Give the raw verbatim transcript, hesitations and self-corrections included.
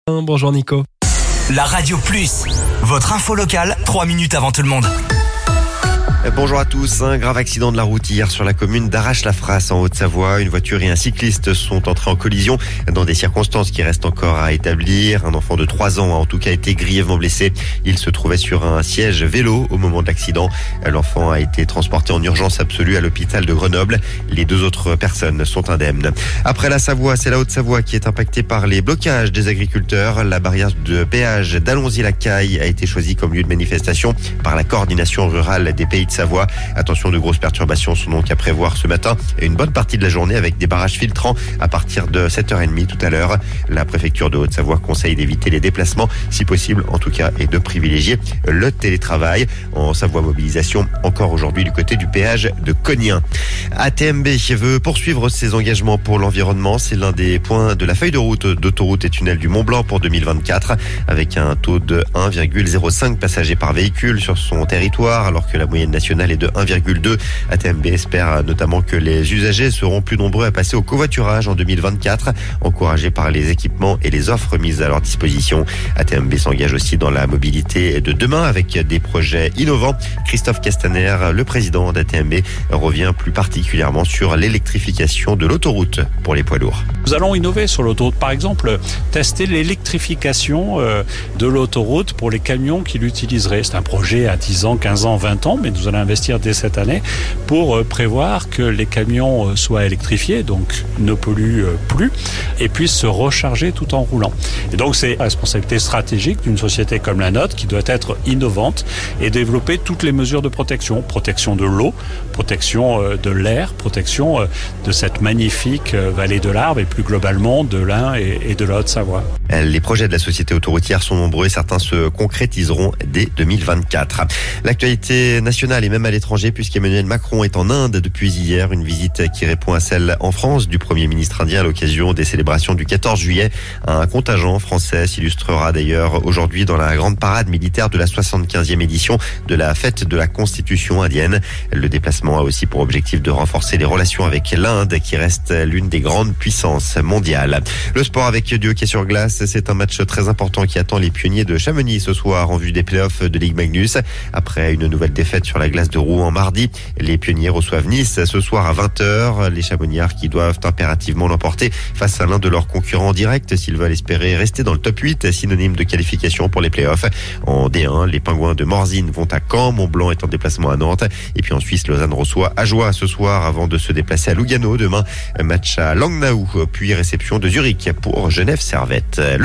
Bonjour Nico. La Radio Plus, votre info locale, trois minutes avant tout le monde. Bonjour à tous. Un grave accident de la route hier sur la commune d'Arrache-la-Frasse en Haute-Savoie. Une voiture et un cycliste sont entrés en collision dans des circonstances qui restent encore à établir. Un enfant de trois ans a en tout cas été grièvement blessé. Il se trouvait sur un siège vélo au moment de l'accident. L'enfant a été transporté en urgence absolue à l'hôpital de Grenoble. Les deux autres personnes sont indemnes. Après la Savoie, c'est la Haute-Savoie qui est impactée par les blocages des agriculteurs. La barrière de péage d'Allonzy-la-Caille a été choisie comme lieu de manifestation par la coordination rurale des Pays de Savoie. Attention, de grosses perturbations sont donc à prévoir ce matin et une bonne partie de la journée avec des barrages filtrants à partir de sept heures trente tout à l'heure. La préfecture de Haute-Savoie conseille d'éviter les déplacements, si possible en tout cas, et de privilégier le télétravail. En Savoie, mobilisation encore aujourd'hui du côté du péage de Cognin. A T M B veut poursuivre ses engagements pour l'environnement. C'est l'un des points de la feuille de route d'autoroute et tunnel du Mont-Blanc pour deux mille vingt-quatre, avec un taux de un virgule zéro cinq passagers par véhicule sur son territoire, alors que la moyenne nationale est de un virgule deux. A T M B espère notamment que les usagers seront plus nombreux à passer au covoiturage en deux mille vingt-quatre, encouragés par les équipements et les offres mises à leur disposition. A T M B s'engage aussi dans la mobilité de demain avec des projets innovants. Christophe Castaner, le président d'A T M B, revient plus particulièrement sur l'électrification de l'autoroute pour les poids lourds. Nous allons innover sur l'autoroute, par exemple, tester l'électrification de l'autoroute pour les camions qui l'utiliseraient. C'est un projet à dix ans, quinze ans, vingt ans, mais nous allons investir dès cette année pour prévoir que les camions soient électrifiés, donc ne polluent plus, et puissent se recharger tout en roulant. Et donc c'est la responsabilité stratégique d'une société comme la nôtre qui doit être innovante et développer toutes les mesures de protection. Protection de l'eau, protection de l'air, protection de cette magnifique vallée de l'Arve et plus globalement de l'Ain et de la Haute-Savoie. Les projets de la société autoroutière sont nombreux et certains se concrétiseront dès deux mille vingt-quatre. L'actualité nationale et même à l'étranger, puisqu'Emmanuel Macron est en Inde depuis hier, une visite qui répond à celle en France du Premier ministre indien à l'occasion des célébrations du quatorze juillet. Un contingent français s'illustrera d'ailleurs aujourd'hui dans la grande parade militaire de la soixante-quinzième édition de la fête de la Constitution indienne. Le déplacement a aussi pour objectif de renforcer les relations avec l'Inde, qui reste l'une des grandes puissances mondiales. Le sport avec du hockey sur glace, c'est un match très important qui attend les pionniers de Chamonix ce soir en vue des playoffs de Ligue Magnus. Après une nouvelle défaite sur la glace de Rouen mardi, les pionniers reçoivent Nice ce soir à vingt heures. Les Chamonniards qui doivent impérativement l'emporter face à l'un de leurs concurrents directs s'ils veulent espérer rester dans le top huit, synonyme de qualification pour les playoffs. En D un, les Pingouins de Morzine vont à Caen, Mont-Blanc est en déplacement à Nantes. Et puis en Suisse, Lausanne reçoit Ajoie ce soir avant de se déplacer à Lugano demain. Match à Langnau, puis réception de Zurich pour Genève Servette.